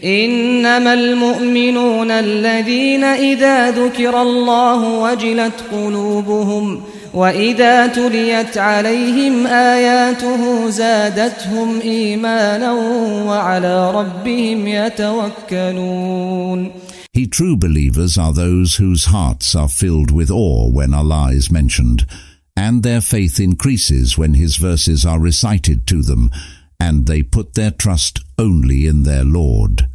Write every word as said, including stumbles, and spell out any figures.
إنما المؤمنون الذين إذا ذكر الله وجلت قلوبهم وإذا تليت عليهم آياته زادتهم إيمانا وعلى ربهم يتوكلون. He true believers are those whose hearts are filled with awe when Allah is mentioned, and their faith increases when His verses are recited to them, and they put their trust only in their Lord.